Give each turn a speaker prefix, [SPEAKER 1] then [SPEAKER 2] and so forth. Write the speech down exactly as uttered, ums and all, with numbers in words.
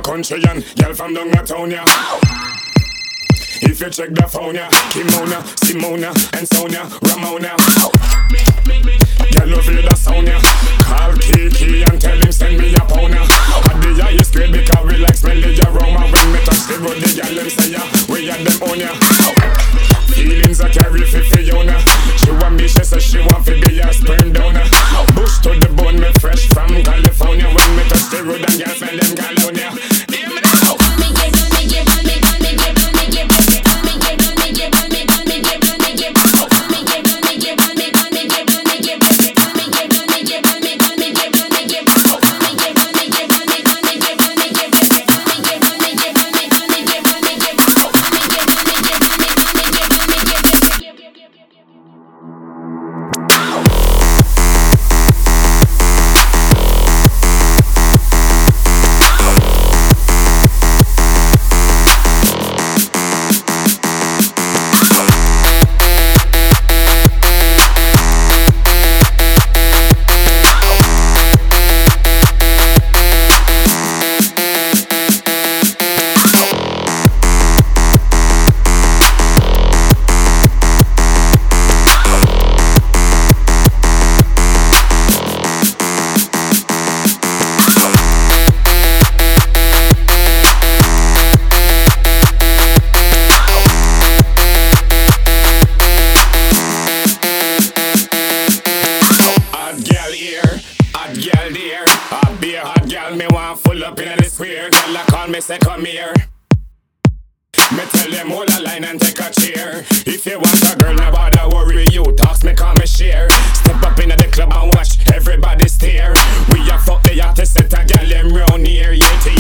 [SPEAKER 1] country and girl from down a town, yeah. If you check the phone, yeah, Kimona, Simona, and Sonia, Ramona. Girl, you feel the sound, yeah. Call Kiki and tell him send me a pound, yeah. At the highest grade because we like smell the aroma. When me touch the road, the girl them say, yeah, we are them on, yeah. Feelings I carry for Fiona. She want me, she say she want to be a sperm donor. Bush to the bone, me fresh from California. When me touch the road and girl smell them California. Hear me now. Say come here. Me tell them hold a line and take a cheer. If you want a girl, no bother worry. You talks me come and share. Step up in the club and watch everybody stare. We a fuck the artist set a girl them round here. Yeah,